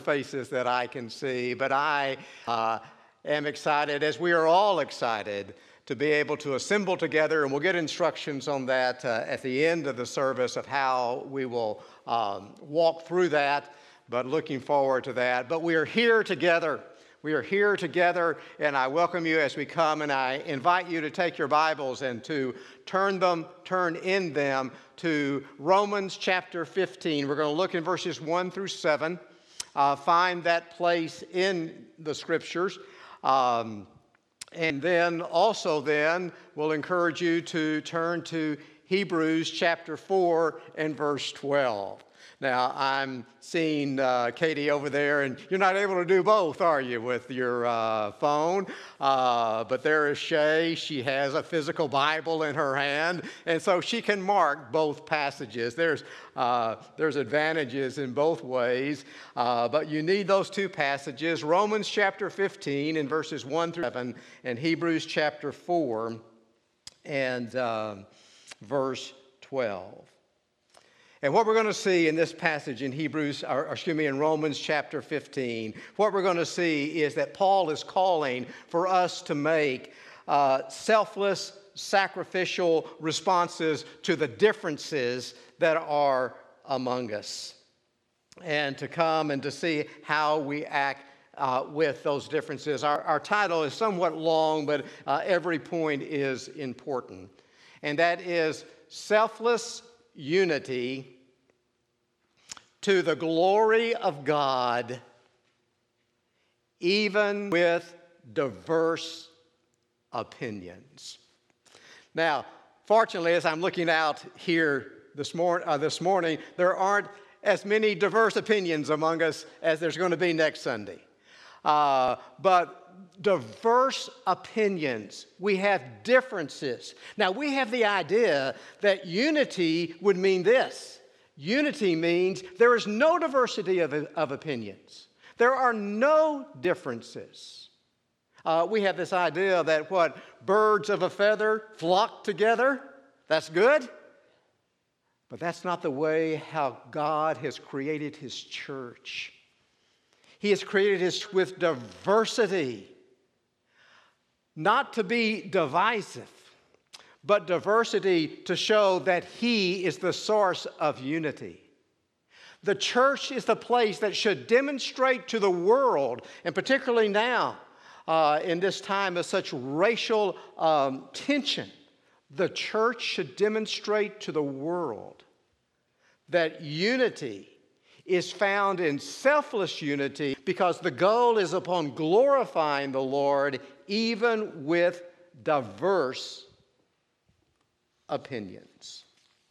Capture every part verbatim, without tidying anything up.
faces that I can see, but I uh, am excited, as we are all excited, to be able to assemble together, and we'll get instructions on that uh, at the end of the service of how we will um, walk through that, but looking forward to that. But we are here together. We are here together, and I welcome you as we come, and I invite you to take your Bibles and to turn them, turn in them to Romans chapter fifteen. We're going to look in verses one through seven, uh, find that place in the Scriptures, um, and then also then we'll encourage you to turn to Hebrews chapter four and verse twelve. Now, I'm seeing uh, Katie over there, and you're not able to do both, are you, with your uh, phone? Uh, but there is Shay. She has a physical Bible in her hand, and so she can mark both passages. There's, uh, there's advantages in both ways, uh, but you need those two passages, Romans chapter fifteen in verses one through seven, and Hebrews chapter four and uh, verse twelve. And what we're going to see in this passage in Hebrews, or excuse me, in Romans chapter fifteen, what we're going to see is that Paul is calling for us to make uh, selfless, sacrificial responses to the differences that are among us, and to come and to see how we act uh, with those differences. Our, our title is somewhat long, but uh, every point is important, and that is selfless unity to the glory of God, even with diverse opinions. Now, fortunately, as I'm looking out here this, mor- uh, this morning, there aren't as many diverse opinions among us as there's going to be next Sunday. Uh, but diverse opinions. We have differences. Now, we have the idea that unity would mean this. Unity means there is no diversity of, of opinions. There are no differences. Uh, we have this idea that what birds of a feather flock together, that's good. But that's not the way how God has created His church. He has created us with diversity. Not to be divisive, but diversity to show that He is the source of unity. The church is the place that should demonstrate to the world, and particularly now, uh, in this time of such racial um, tension, the church should demonstrate to the world that unity is found in selfless unity, because the goal is upon glorifying the Lord even with diverse opinions.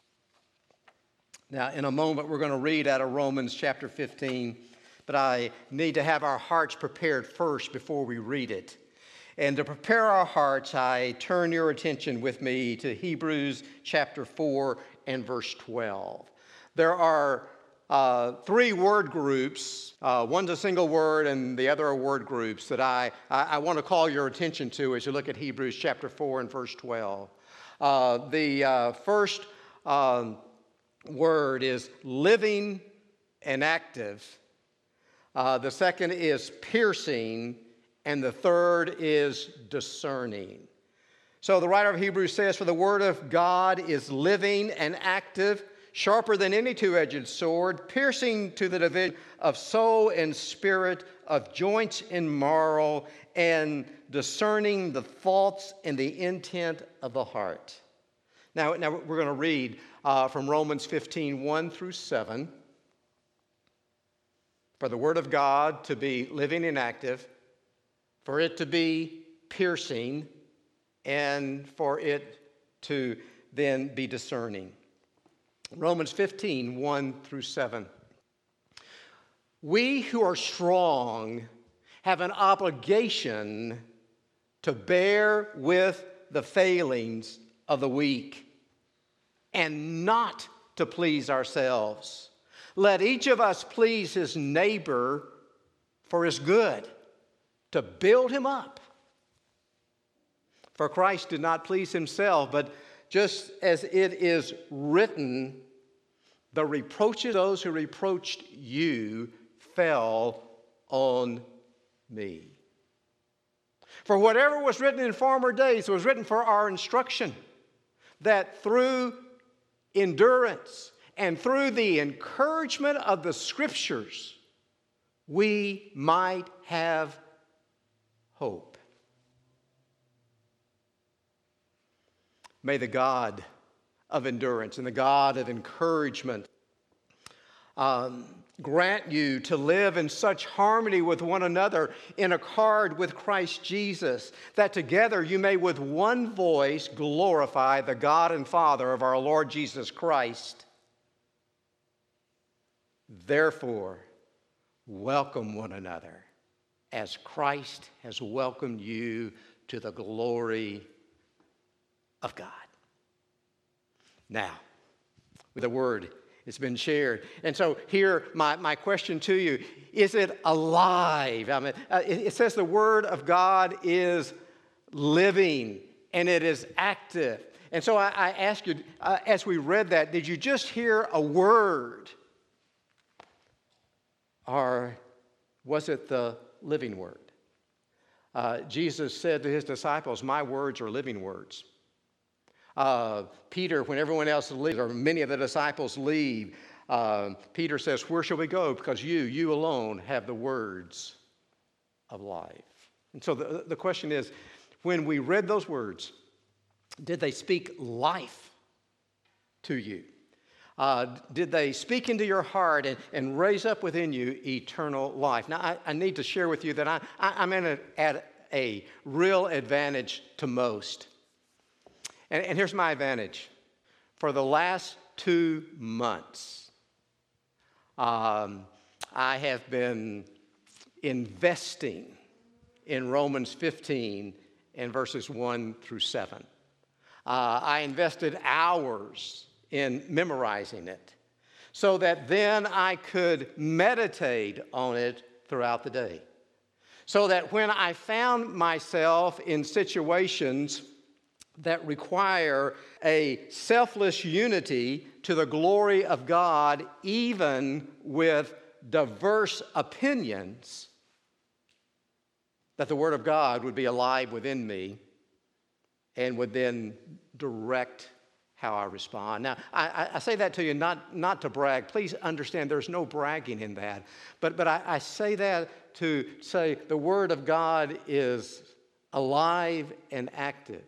Now, in a moment, we're going to read out of Romans chapter fifteen, but I need to have our hearts prepared first before we read it. And to prepare our hearts, I turn your attention with me to Hebrews chapter four and verse twelve. There are Uh, three word groups, uh, one's a single word and the other are word groups that I, I, I want to call your attention to as you look at Hebrews chapter four and verse twelve. Uh, the uh, first um, word is living and active. Uh, the second is piercing, and the third is discerning. So the writer of Hebrews says, "For the word of God is living and active, sharper than any two-edged sword, piercing to the division of soul and spirit, of joints and marrow, and discerning the thoughts and the intent of the heart." Now, now we're going to read uh, from Romans fifteen, one through seven. For the word of God to be living and active, for it to be piercing, and for it to then be discerning. Romans fifteen, one through seven. "We who are strong have an obligation to bear with the failings of the weak and not to please ourselves. Let each of us please his neighbor for his good, to build him up. For Christ did not please himself, but just as it is written, the reproaches of those who reproached you fell on me. For whatever was written in former days was written for our instruction, that through endurance and through the encouragement of the Scriptures, we might have hope. May the God of endurance and the God of encouragement um, grant you to live in such harmony with one another, in accord with Christ Jesus, that together you may with one voice glorify the God and Father of our Lord Jesus Christ. Therefore, welcome one another as Christ has welcomed you to the glory of God. Now, the word has been shared. And so here, my, my question to you, is it alive? I mean, uh, it, it says the word of God is living and it is active. And so I, I ask you, uh, as we read that, did you just hear a word? Or was it the living word? Uh, Jesus said to his disciples, my words are living words. Uh, Peter, when everyone else leaves, or many of the disciples leave, uh, Peter says, where shall we go? Because you, you alone have the words of life. And so the, the question is, when we read those words, did they speak life to you? Uh, did they speak into your heart and, and raise up within you eternal life? Now, I, I need to share with you that I, I, I'm in a, at a real advantage to most. And, and here's my advantage. For the last two months, um, I have been investing in Romans fifteen and verses one through seven. Uh, I invested hours in memorizing it so that then I could meditate on it throughout the day. So that when I found myself in situations that require a selfless unity to the glory of God, even with diverse opinions, that the Word of God would be alive within me and would then direct how I respond. Now, I, I say that to you not, not to brag. Please understand there's no bragging in that. But, but I, I say that to say the Word of God is alive and active.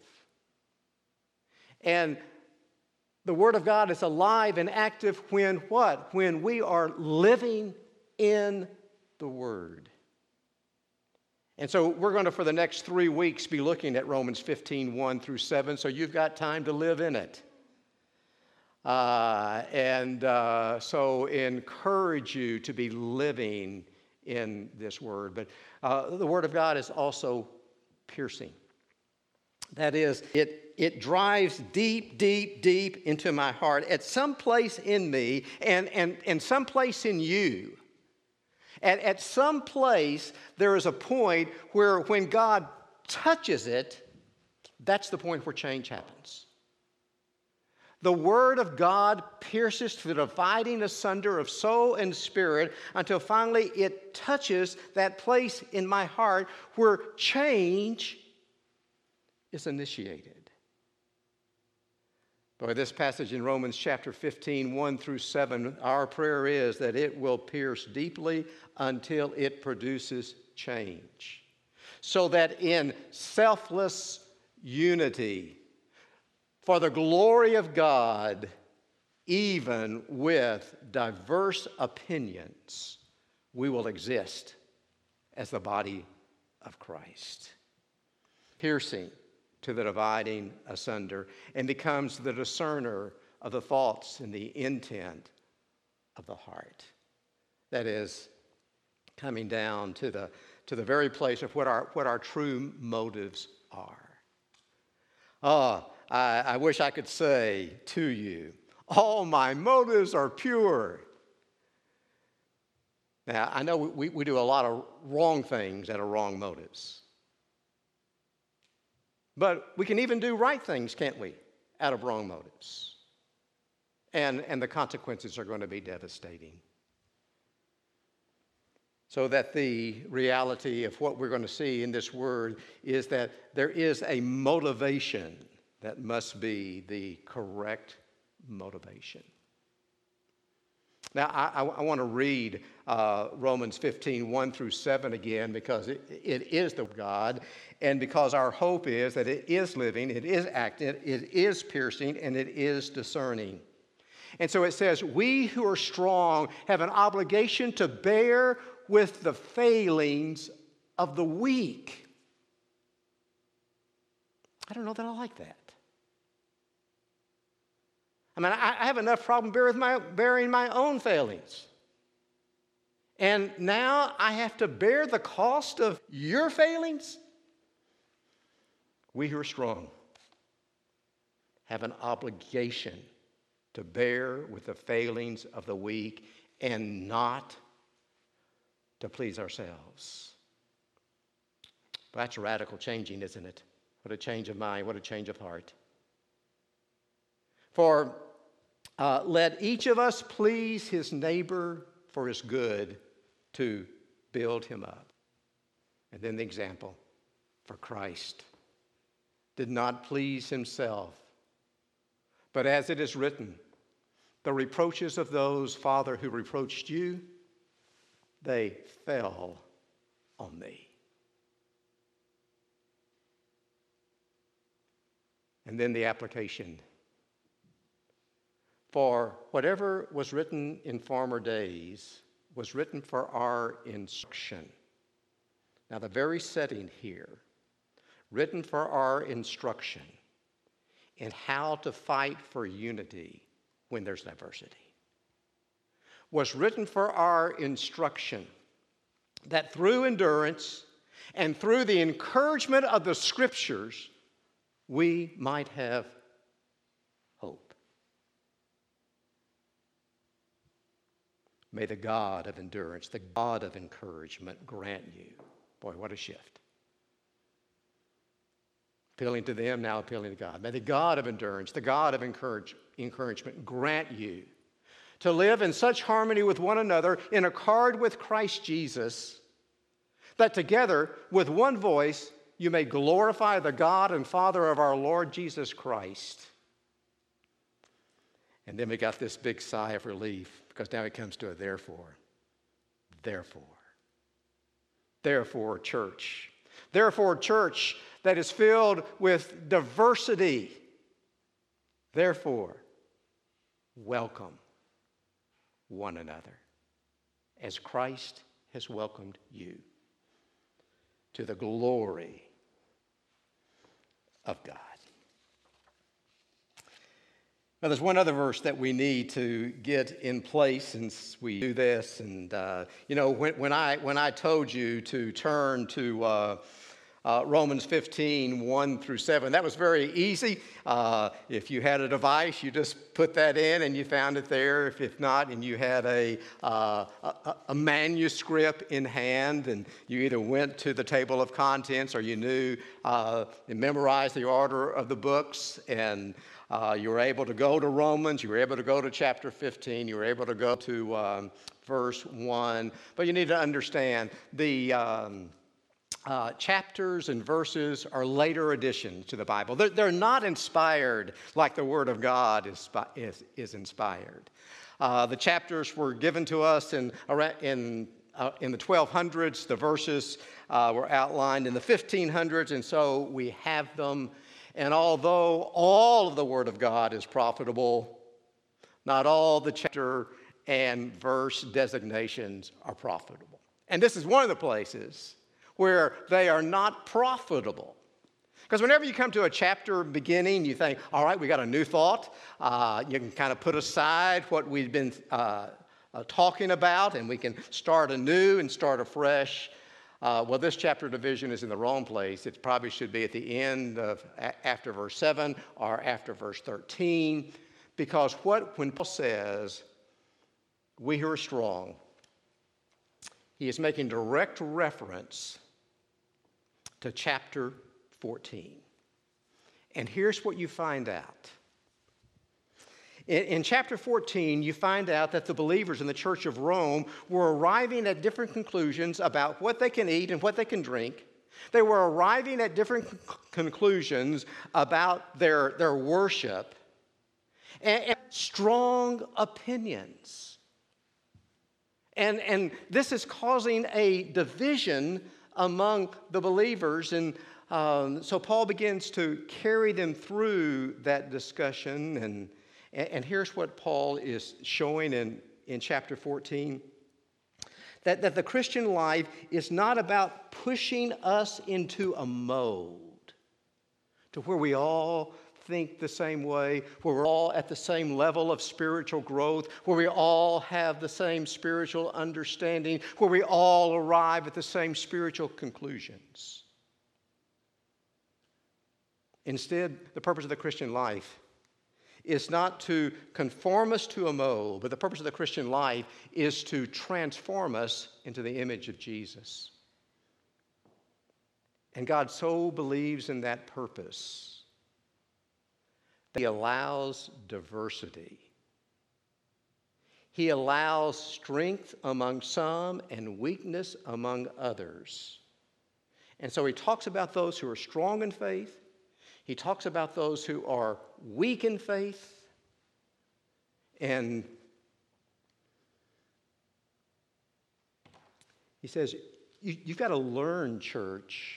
And the Word of God is alive and active when what? When we are living in the Word. And so we're going to, for the next three weeks, be looking at Romans fifteen, one through seven, so you've got time to live in it. Uh, and uh, so encourage you to be living in this Word. But uh, the Word of God is also piercing. That is, it, it drives deep, deep, deep into my heart at some place in me and, and, and some place in you. At, at some place, there is a point where when God touches it, that's the point where change happens. The Word of God pierces to the dividing asunder of soul and spirit until finally it touches that place in my heart where change is initiated. Boy, this passage in Romans chapter fifteen, one through seven, our prayer is that it will pierce deeply until it produces change. So that in selfless unity, for the glory of God, even with diverse opinions, we will exist as the body of Christ. Piercing to the dividing asunder, and becomes the discerner of the thoughts and the intent of the heart. That is, coming down to the, to the very place of what our, what our true motives are. Oh, I, I wish I could say to you, all my motives are pure. Now, I know we, we do a lot of wrong things that are wrong motives. But we can even do right things, can't we, out of wrong motives? And, and the consequences are going to be devastating. So that the reality of what we're going to see in this word is that there is a motivation that must be the correct motivation. Now, I, I, I want to read uh, Romans fifteen, one through seven again, because it, it is the word of God, and because our hope is that it is living, it is active, it is piercing, and it is discerning. And so it says, we who are strong have an obligation to bear with the failings of the weak. I don't know that I like that. I mean, I, I have enough problem bear with my, bearing my own failings. And now I have to bear the cost of your failings? We who are strong have an obligation to bear with the failings of the weak and not to please ourselves. That's radical changing, isn't it? What a change of mind, what a change of heart. For uh, let each of us please his neighbor for his good to build him up. And then the example, for Christ did not please himself, but as it is written, the reproaches of those, Father, who reproached you, they fell on me. And then the application. For whatever was written in former days was written for our instruction. Now, the very setting here, written for our instruction in how to fight for unity when there's diversity, was written for our instruction that through endurance and through the encouragement of the Scriptures, we might have hope. May the God of endurance, the God of encouragement grant you. Boy, what a shift. Appealing to them, now appealing to God. May the God of endurance, the God of encourage, encouragement grant you to live in such harmony with one another, in accord with Christ Jesus, that together with one voice you may glorify the God and Father of our Lord Jesus Christ. And then we got this big sigh of relief, because now it comes to a therefore. Therefore. Therefore, church. Therefore, church that is filled with diversity. Therefore, welcome one another as Christ has welcomed you to the glory of God. Now, there's one other verse that we need to get in place since we do this. And, uh, you know, when, when, I, when I told you to turn to uh, uh, Romans fifteen, one through seven, that was very easy. Uh, if you had a device, you just put that in and you found it there. If, if not, and you had a, uh, a, a manuscript in hand, and you either went to the table of contents or you knew uh, and memorized the order of the books, and Uh, you were able to go to Romans, you were able to go to chapter fifteen, you were able to go to um, verse one. But you need to understand the um, uh, chapters and verses are later additions to the Bible. They're, they're not inspired like the Word of God is, is, is inspired. Uh, the chapters were given to us in, in, uh, in the twelve hundreds. The verses uh, were outlined in the fifteen hundreds, and so we have them. And although all of the Word of God is profitable, not all the chapter and verse designations are profitable. And this is one of the places where they are not profitable. Because whenever you come to a chapter beginning, you think, all right, we got a new thought. Uh, you can kind of put aside what we've been uh, uh, talking about, and we can start anew and start afresh. Uh, well, this chapter division is in the wrong place. It probably should be at the end of a- after verse seven or after verse thirteen, because what when Paul says, we who are strong, he is making direct reference to chapter fourteen. And here's what you find out. In, in chapter fourteen, you find out that the believers in the Church of Rome were arriving at different conclusions about what they can eat and what they can drink. They were arriving at different c- conclusions about their, their worship and, and strong opinions. And, and this is causing a division among the believers. And um, so Paul begins to carry them through that discussion. And, and here's what Paul is showing in, in chapter fourteen. That, that the Christian life is not about pushing us into a mold to where we all think the same way, where we're all at the same level of spiritual growth, where we all have the same spiritual understanding, where we all arrive at the same spiritual conclusions. Instead, the purpose of the Christian life is not to conform us to a mold, but the purpose of the Christian life is to transform us into the image of Jesus. And God so believes in that purpose that He allows diversity. He allows strength among some and weakness among others. And so He talks about those who are strong in faith. He talks about those who are weak in faith. And he says, you, you've got to learn, church,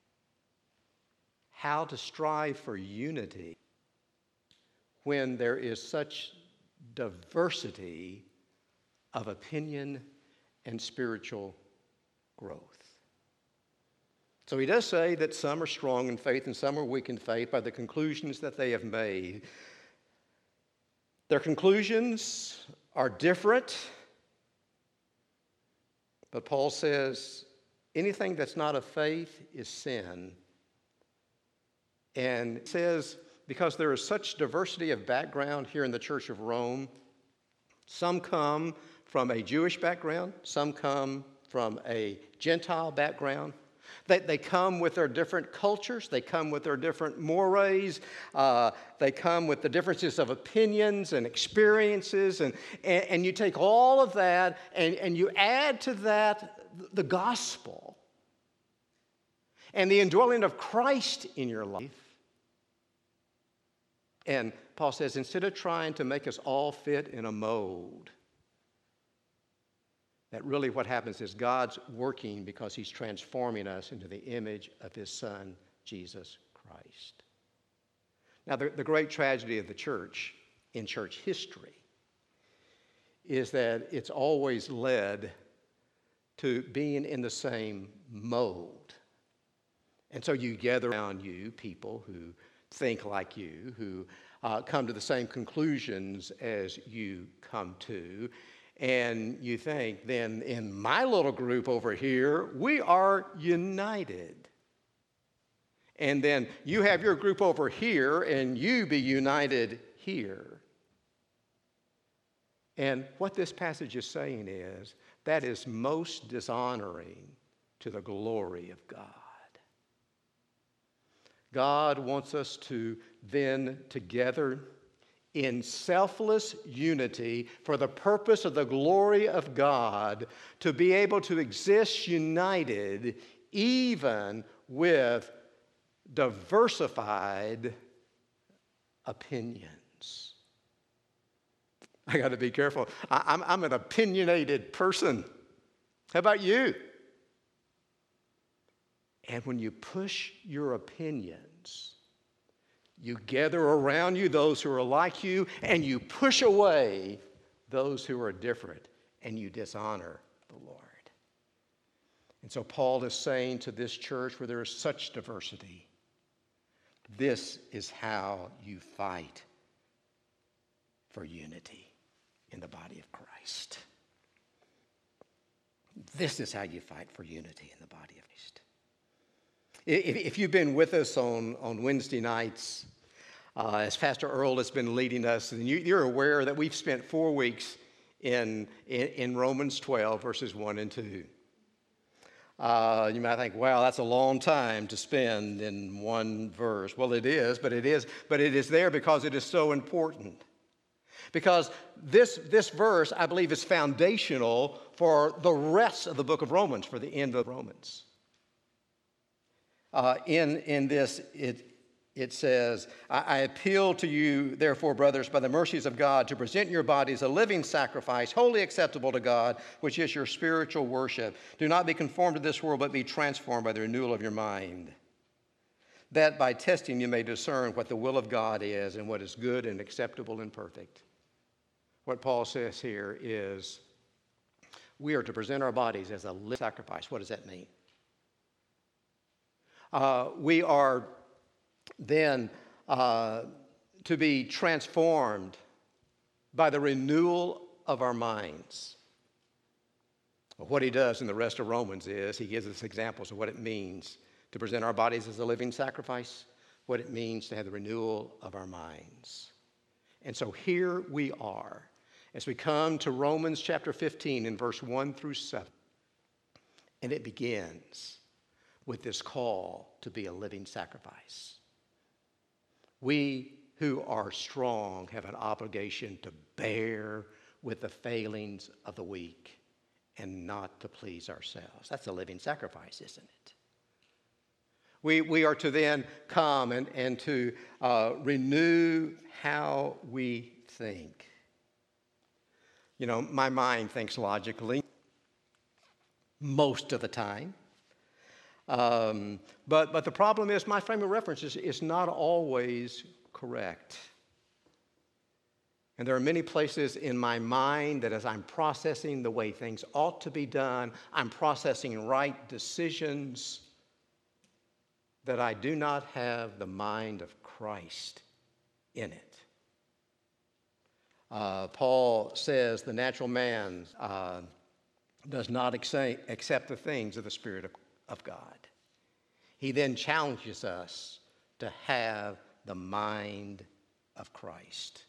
how to strive for unity when there is such diversity of opinion and spiritual growth. So he does say that some are strong in faith and some are weak in faith by the conclusions that they have made. Their conclusions are different, but Paul says anything that's not of faith is sin. And it says because there is such diversity of background here in the Church of Rome, some come from a Jewish background, some come from a Gentile background. They, they come with their different cultures. They come with their different mores. Uh, they come with the differences of opinions and experiences. And, and, and you take all of that and, and you add to that the gospel and the indwelling of Christ in your life. And Paul says, instead of trying to make us all fit in a mold, that really what happens is God's working because He's transforming us into the image of His Son, Jesus Christ. Now, the, the great tragedy of the church in church history is that it's always led to being in the same mold. And so you gather around you people who think like you, who uh, come to the same conclusions as you come to. And you think, then in my little group over here, we are united. And then you have your group over here, and you be united here. And what this passage is saying is, that is most dishonoring to the glory of God. God wants us to then together in selfless unity for the purpose of the glory of God to be able to exist united even with diversified opinions. I got to be careful. I, I'm, I'm an opinionated person. How about you? And when you push your opinions, you gather around you those who are like you, and you push away those who are different, and you dishonor the Lord. And so Paul is saying to this church where there is such diversity, this is how you fight for unity in the body of Christ. This is how you fight for unity in the body of Christ. If you've been with us on, on Wednesday nights, uh, as Pastor Earl has been leading us, then you, you're aware that we've spent four weeks in, in, in Romans twelve, verses one and two. Uh, you might think, wow, that's a long time to spend in one verse. Well, it is, but it is, but it is there because it is so important. Because this, this verse, I believe, is foundational for the rest of the book of Romans, for the end of Romans. Uh, in, in this, it, it says, I, I appeal to you, therefore, brothers, by the mercies of God, to present your bodies a living sacrifice, wholly acceptable to God, which is your spiritual worship. Do not be conformed to this world, but be transformed by the renewal of your mind, that by testing you may discern what the will of God is and what is good and acceptable and perfect. What Paul says here is we are to present our bodies as a living sacrifice. What does that mean? Uh, we are then uh, to be transformed by the renewal of our minds. What he does in the rest of Romans is he gives us examples of what it means to present our bodies as a living sacrifice, what it means to have the renewal of our minds. And so here we are, as we come to Romans chapter fifteen in verse one through seven, and it begins with this call to be a living sacrifice. We who are strong have an obligation to bear with the failings of the weak and not to please ourselves. That's a living sacrifice, isn't it? We, we are to then come and, and to uh, renew how we think. You know, my mind thinks logically most of the time. Um, but, but the problem is my frame of reference is, is not always correct. And there are many places in my mind that as I'm processing the way things ought to be done, I'm processing right decisions, that I do not have the mind of Christ in it. Uh, Paul says the natural man uh, does not accept, accept the things of the Spirit of, of God. He then challenges us to have the mind of Christ.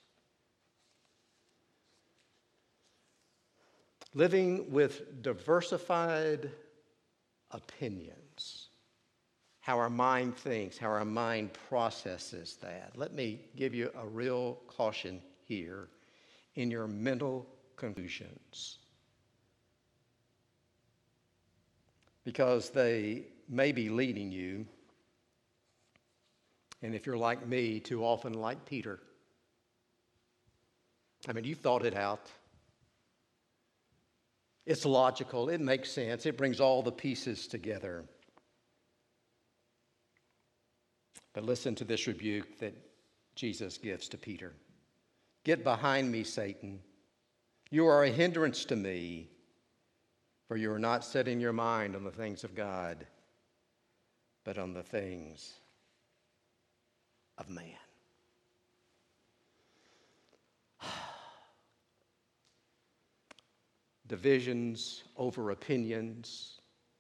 Living with diversified opinions, how our mind thinks, how our mind processes that. Let me give you a real caution here in your mental conclusions, because they may be leading you, and if you're like me, too often like Peter. I mean, you've thought it out. It's logical, it makes sense, it brings all the pieces together. But listen to this rebuke that Jesus gives to Peter. Get behind me, Satan. You are a hindrance to me, for you are not setting your mind on the things of God, but on the things of man. Divisions over opinions,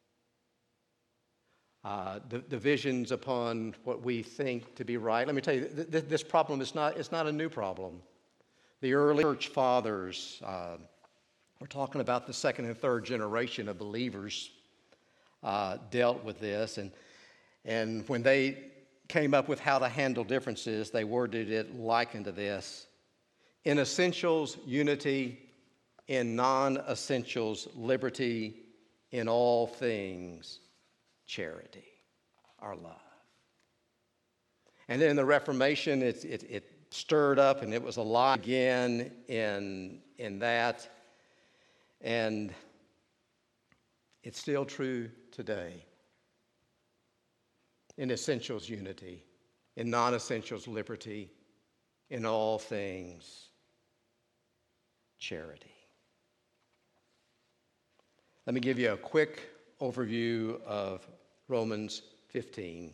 uh, d- divisions upon what we think to be right. Let me tell you, th- th- this problem is not, it's not a new problem. The early church fathers, uh, we're talking about the second and third generation of believers, uh, dealt with this. And, and when they came up with how to handle differences, they worded it like unto this: in essentials, unity; in non-essentials, liberty; in all things, charity, our love. And then in the Reformation, it, it, it stirred up, and it was alive again in, in that. And it's still true today. In essentials, unity; in non-essentials, liberty; in all things, charity. Let me give you a quick overview of Romans fifteen.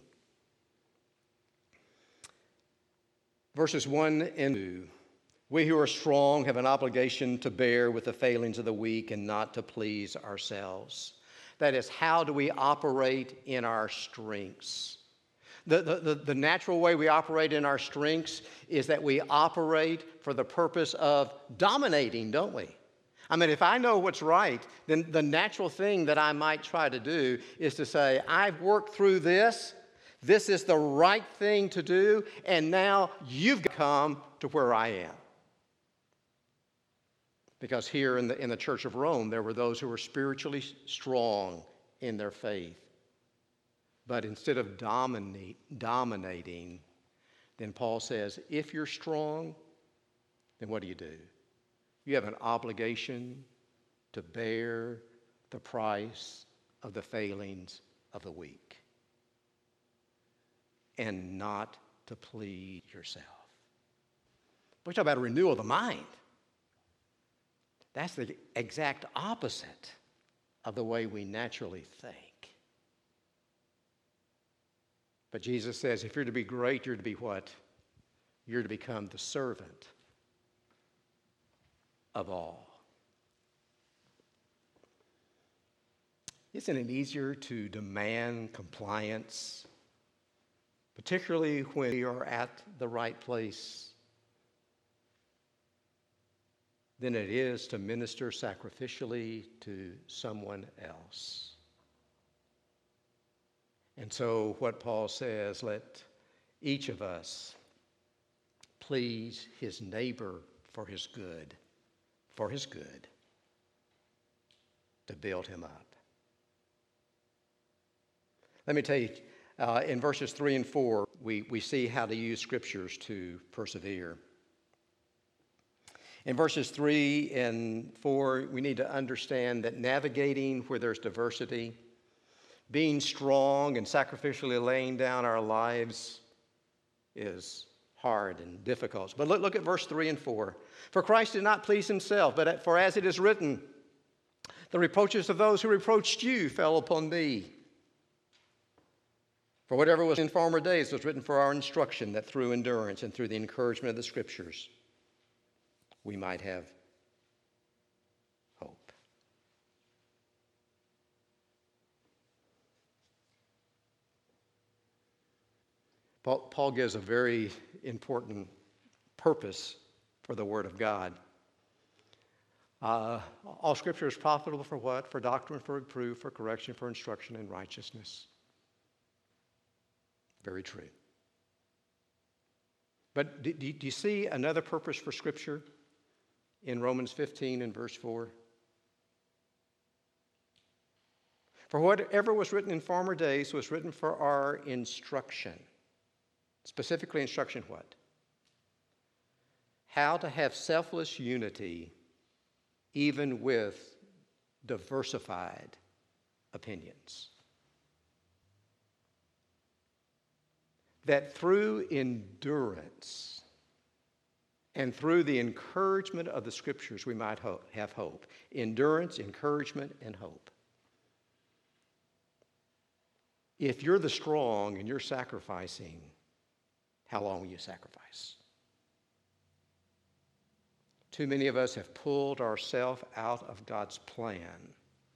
Verses one and two. We who are strong have an obligation to bear with the failings of the weak and not to please ourselves. That is, how do we operate in our strengths? The, the, the, the natural way we operate in our strengths is that we operate for the purpose of dominating, don't we? I mean, if I know what's right, then the natural thing that I might try to do is to say, I've worked through this, this is the right thing to do, and now you've come to where I am. Because here in the, in the Church of Rome, there were those who were spiritually strong in their faith. But instead of dominate, dominating, then Paul says, if you're strong, then what do you do? You have an obligation to bear the price of the failings of the weak and not to please yourself. We talk about a renewal of the mind. That's the exact opposite of the way we naturally think. But Jesus says, if you're to be great, you're to be what? You're to become the servant of all. Isn't it easier to demand compliance, particularly when we are at the right place, than it is to minister sacrificially to someone else? And so what Paul says, let each of us please his neighbor for his good, for his good, to build him up. Let me tell you, uh, in verses three and four, we, we see how to use scriptures to persevere. In verses three and four, we need to understand that navigating where there's diversity, being strong and sacrificially laying down our lives is hard and difficult. But look, look at verse three and four. For Christ did not please himself, but for as it is written, the reproaches of those who reproached you fell upon me. For whatever was in former days was written for our instruction, that through endurance and through the encouragement of the Scriptures, we might have hope. Paul, Paul gives a very important purpose for the Word of God. Uh, all Scripture is profitable for what? For doctrine, for reproof, for correction, for instruction in righteousness. Very true. But do, do you see another purpose for Scripture in Romans fifteen and verse four? For whatever was written in former days was written for our instruction. Specifically instruction what? How to have selfless unity even with diversified opinions. That through endurance and through the encouragement of the Scriptures we might hope, have hope. Endurance, encouragement, and hope. If you're the strong and you're sacrificing, how long will you sacrifice? Too many of us have pulled ourselves out of God's plan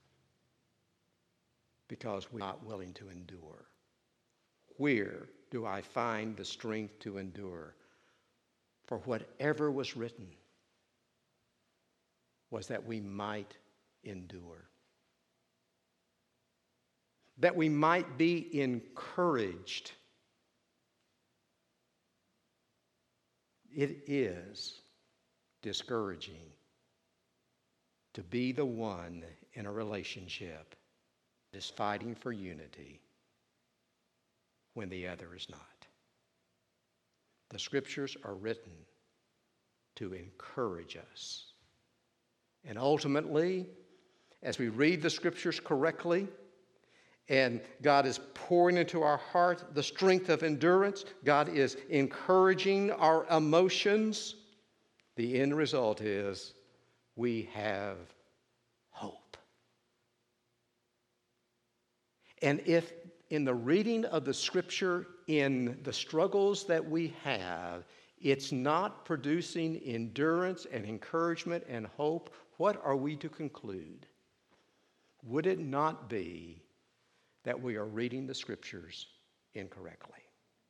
because we're not willing to endure. Where do I find the strength to endure? For whatever was written was that we might endure. That we might be encouraged. It is discouraging to be the one in a relationship that is fighting for unity when the other is not. The Scriptures are written to encourage us. And ultimately, as we read the Scriptures correctly, and God is pouring into our heart the strength of endurance, God is encouraging our emotions, the end result is we have hope. And if in the reading of the Scripture, in the struggles that we have, it's not producing endurance and encouragement and hope, what are we to conclude? Would it not be that we are reading the Scriptures incorrectly?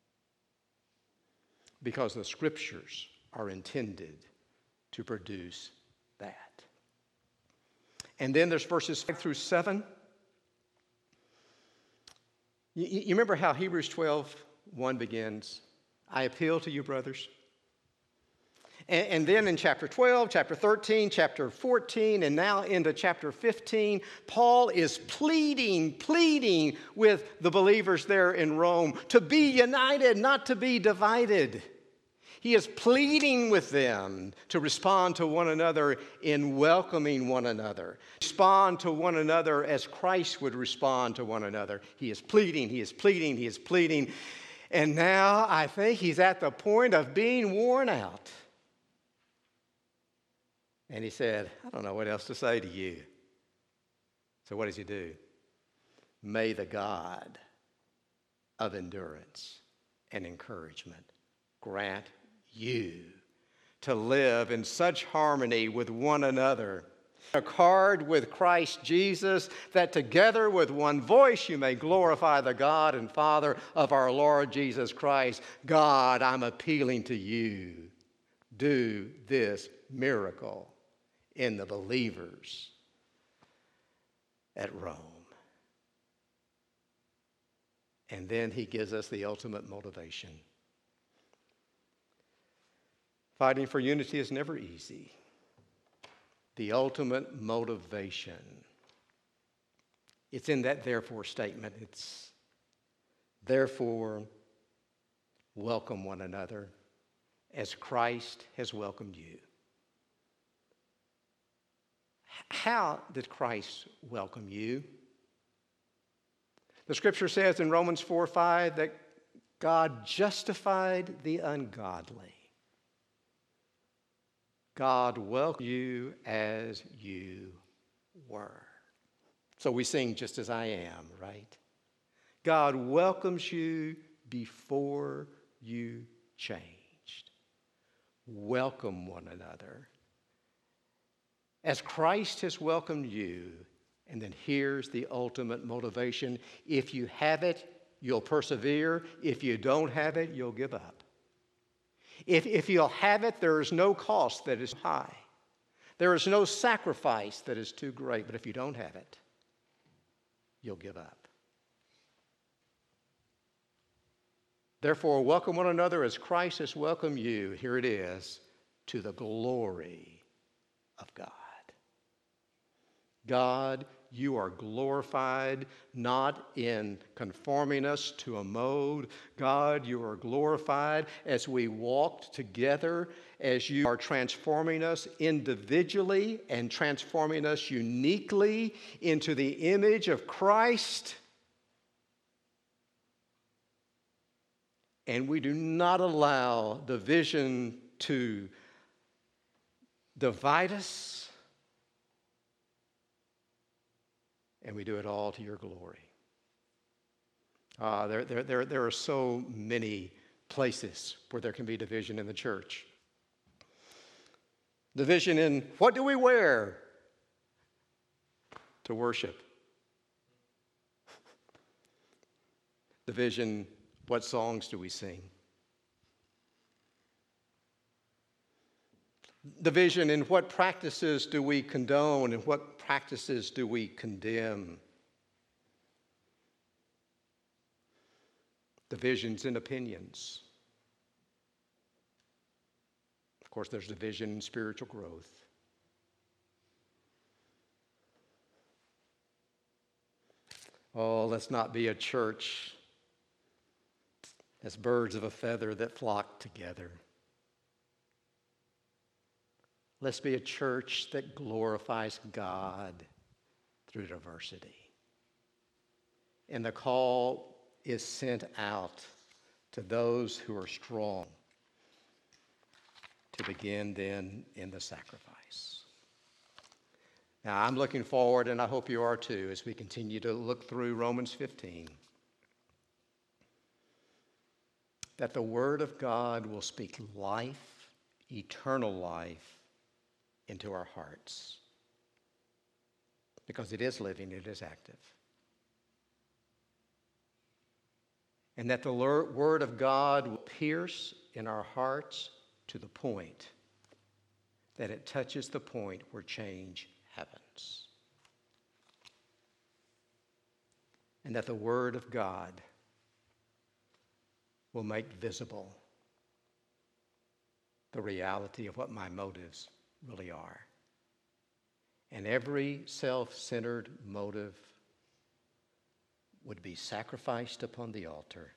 Because the Scriptures are intended to produce that. And then there's verses five through seven. You, you remember how Hebrews twelve one begins? I appeal to you, brothers. And, and then in chapter twelve, chapter thirteen, chapter fourteen, and now into chapter fifteen, Paul is pleading, pleading with the believers there in Rome to be united, not to be divided. He is pleading with them to respond to one another in welcoming one another. Respond to one another as Christ would respond to one another. He is pleading, he is pleading, he is pleading. And now I think he's at the point of being worn out. And he said, I don't know what else to say to you. So what does he do? May the God of endurance and encouragement grant you to live in such harmony with one another, accord with Christ Jesus, that together with one voice you may glorify the God and Father of our Lord Jesus Christ. God, I'm appealing to you. Do this miracle in the believers at Rome. And then he gives us the ultimate motivation. Fighting for unity is never easy. The ultimate motivation. It's in that therefore statement. It's therefore welcome one another as Christ has welcomed you. How did Christ welcome you? The scripture says in Romans four five that God justified the ungodly. God welcomed you as you were. So we sing just as I am, right? God welcomes you before you changed. Welcome one another as Christ has welcomed you. And then here's the ultimate motivation. If you have it, you'll persevere. If you don't have it, you'll give up. If, if you'll have it, there is no cost that is high. There is no sacrifice that is too great. But if you don't have it, you'll give up. Therefore, welcome one another as Christ has welcomed you. Here it is, to the glory of God. God, you are glorified not in conforming us to a mode. God, you are glorified as we walked together, as you are transforming us individually and transforming us uniquely into the image of Christ. And we do not allow division to divide us. And we do it all to your glory. Uh, there, there, there, there are so many places where there can be division in the church. Division in what do we wear to worship? Division, what songs do we sing? Division in what practices do we condone and what practices do we condemn? Divisions in opinions. Of course, there's division in spiritual growth. Oh, let's not be a church as birds of a feather that flock together. Let's be a church that glorifies God through diversity. And the call is sent out to those who are strong to begin then in the sacrifice. Now, I'm looking forward, and I hope you are too, as we continue to look through Romans fifteen, that the Word of God will speak life, eternal life, into our hearts. Because it is living, it is active. And that the Word of God will pierce in our hearts to the point that it touches the point where change happens. And that the Word of God will make visible the reality of what my motives really are. And every self-centered motive would be sacrificed upon the altar.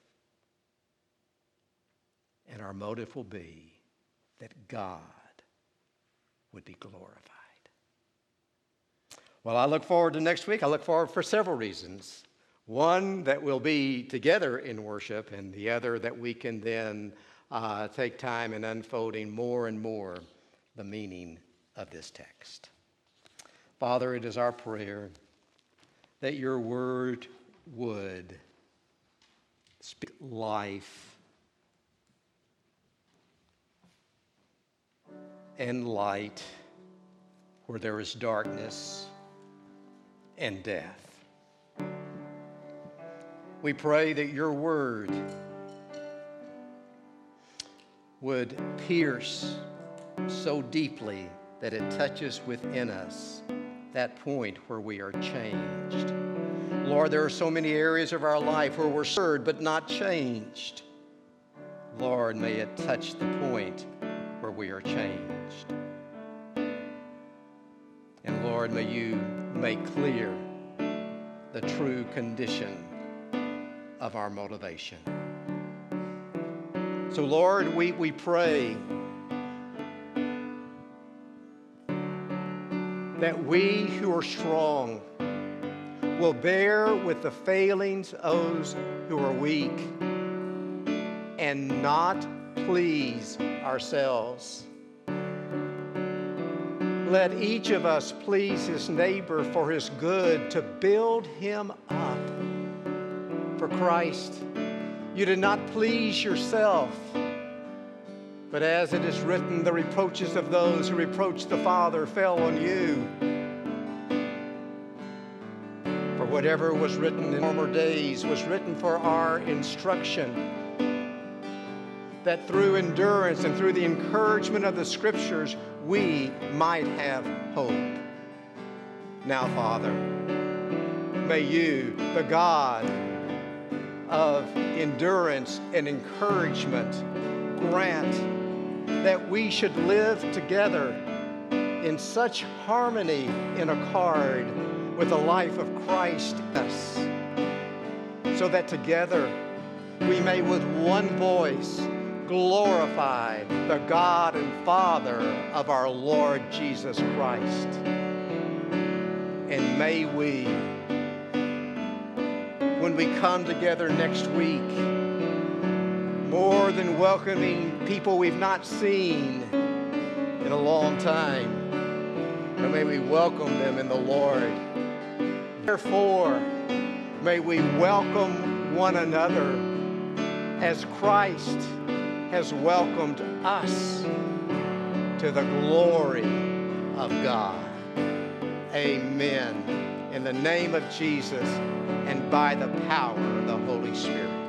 And our motive will be that God would be glorified. Well, I look forward to next week. I look forward for several reasons. One, that we'll be together in worship, and the other, that we can then uh, take time in unfolding more and more the meaning of this text. Father, it is our prayer that your word would speak life and light where there is darkness and death. We pray that your word would pierce so deeply that it touches within us that point where we are changed. Lord, there are so many areas of our life where we're stirred but not changed. Lord, may it touch the point where we are changed. And Lord, may you make clear the true condition of our motivation. So Lord, we, we pray that we who are strong will bear with the failings of those who are weak and not please ourselves. Let each of us please his neighbor for his good, to build him up. For Christ, you did not please yourself, but as it is written, the reproaches of those who reproached the Father fell on you. For whatever was written in former days was written for our instruction, that through endurance and through the encouragement of the Scriptures, we might have hope. Now, Father, may you, the God of endurance and encouragement, grant that we should live together in such harmony in accord with the life of Christ in us, so that together we may with one voice glorify the God and Father of our Lord Jesus Christ. And may we, when we come together next week, more than welcoming people we've not seen in a long time, but may we welcome them in the Lord. Therefore, may we welcome one another as Christ has welcomed us to the glory of God. Amen. In the name of Jesus and by the power of the Holy Spirit.